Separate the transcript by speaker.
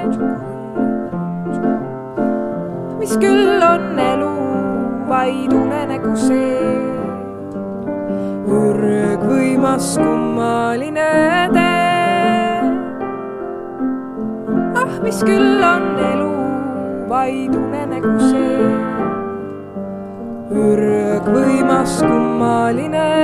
Speaker 1: mis küll on elu vaid unenägu see. Ürgvõimas kummaline tee. Ah, mis küll on elu vaid unenägu see. Ürgvõimas kummaline